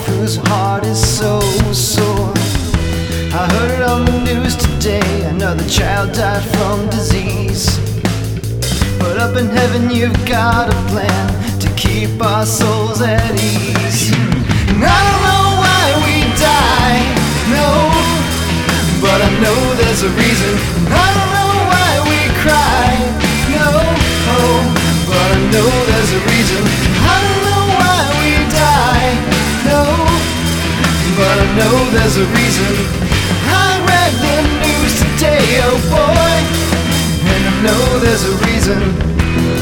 whose heart is so sore. I heard it on the news today, another child died from disease. But up in heaven you've got a plan to keep our souls at ease. And I don't know why we die, no, but I know there's a reason. I don't know why we cry, no, oh, but I know there's a reason. I don't know why we die, no, but I know there's a reason. I read the news today, oh boy, and I know there's a reason.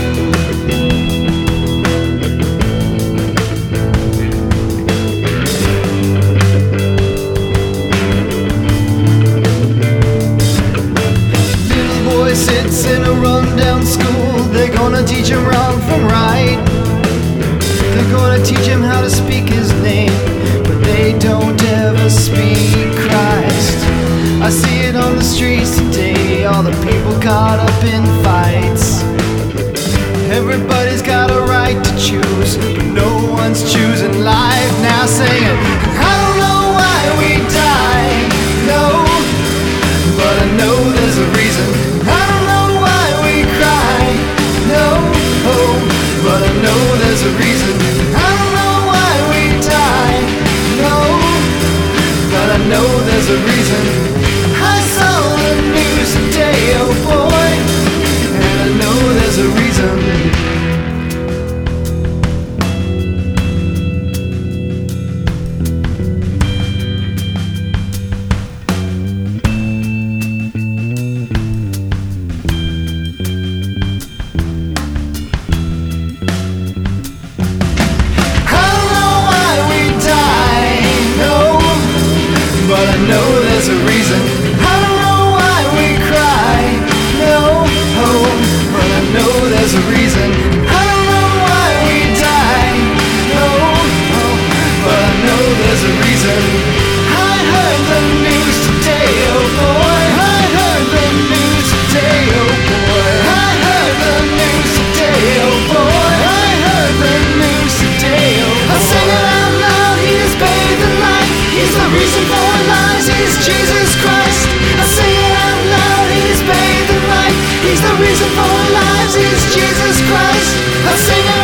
Sits in a rundown school. They're gonna teach him wrong from right. They're gonna teach him how to speak his name, but they don't ever speak Christ. I see it on the streets today, all the people caught up in fights. Everybody's got a right to choose, but no one's choosing life now, saying, I don't know why we die, no, but I know there's a reason. I don't know why we cry, no, oh, but I know there's a reason. I don't know why we die, no, but I know there's a reason. I saw the news today, oh boy, and I know there's a reason. But I know there's a reason. I don't know why we cry, no, oh, but I know there's a reason. I don't know why we die, no, oh, but I know there's a reason. I heard the news today, oh boy. I heard the news today, oh boy. I heard the news today, oh boy. I heard the news today, oh boy. I sing it out loud, he is bathed in light. He's the reason for our lives, he's Jesus Christ. I sing it out loud, he's bathed in light. He's the reason for our lives, he's Jesus Christ. I sing it